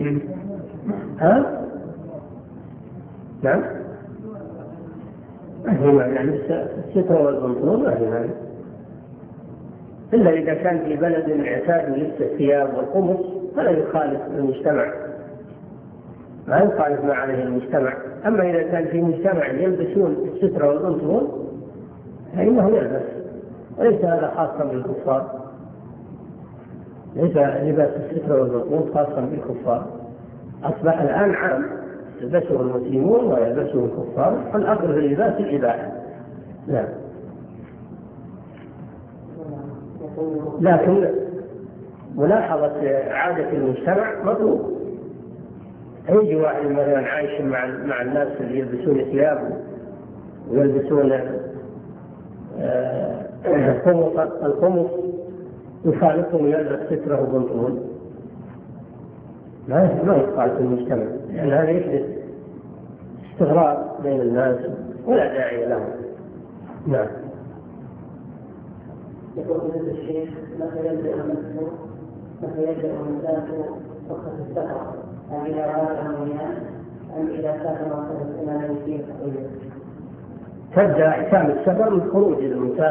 ها؟ نعم. يعني السترة والبنطلون يعني إلا إذا كان في بلد اعتاد لبس الثياب والقمص فلا يخالف المجتمع، ما يخالف ما عليه المجتمع. أما إذا كان في مجتمع يلبسون السترة والبنطلون فإنه يلبس، وليس هذا خاصا بالكفار، ليس لباس السترة والبنطلون خاصا بالكفار، أصبح الآن عام يلبسه المسلمون ويلبسه الكفار، فالأصل في اللباس الإباحة. لا، لكن ملاحظة عادة المجتمع مطلوب. يجي واحد مثلا عايش مع الناس اللي يلبسون ثياب ويلبسون القمص، يخالفهم يلبس سترة وبنطلون، ما يخالف المجتمع، لأن هذا يحدث استغراب بين الناس ولا داعي له. نعم. يقول هذا الشيخ متى يبدأ الإنسان رخصة السفر؟ أم إذا رأى المياه أم إذا سافر إلى المسير؟ تبدأ أحكام السفر من خروج المسافر